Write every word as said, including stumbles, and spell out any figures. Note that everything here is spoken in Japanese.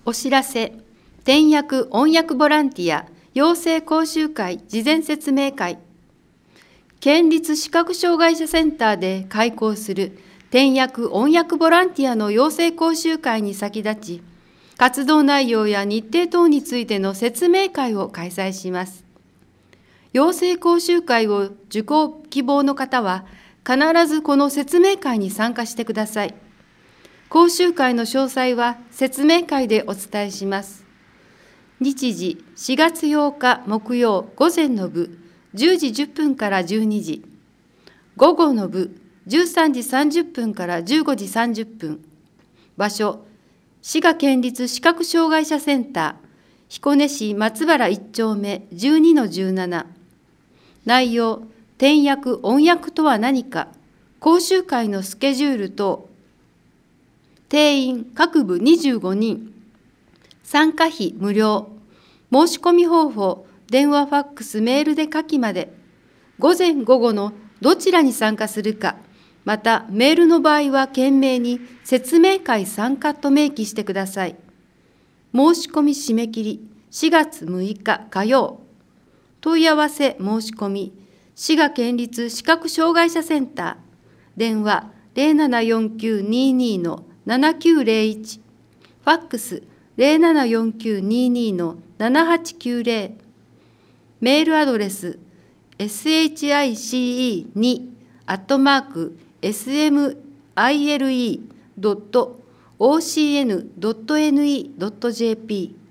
お知らせ、転訳・翻訳ボランティア養成講習会事前説明会。県立視覚障害者センターで開講する転訳・翻訳ボランティアの養成講習会に先立ち、活動内容や日程等についての説明会を開催します。養成講習会を受講希望の方は、必ずこの説明会に参加してください。講習会の詳細は説明会でお伝えします。日時しがつようか木曜午前の部じゅうじじゅっぷんからじゅうにじ、午後の部じゅうさんじさんじゅっぷんからじゅうごじさんじゅっぷん、場所、滋賀県立視覚障害者センター、彦根市松原いっ丁目 じゅうにのじゅうなな。内容、転訳・翻訳とは何か、講習会のスケジュール等。定員各部にじゅうごにん。参加費無料。申し込み方法、電話、ファックス、メールで下記まで。午前午後のどちらに参加するか、またメールの場合は懸命に説明会参加と明記してください。申し込み締め切りしがつむいか火曜。問い合わせ申し込み、滋賀県立視覚障害者センター、電話 ゼロななよんきゅうにーにーのななきゅうゼロいち、ファックス ゼロななよんきゅうにーにーのななはちきゅうゼロ、メールアドレス エスエイチアイシーイーに アットマーク エスエムアイエルイー ドット オーシーエヌ ドット エヌイー ドット ジェーピー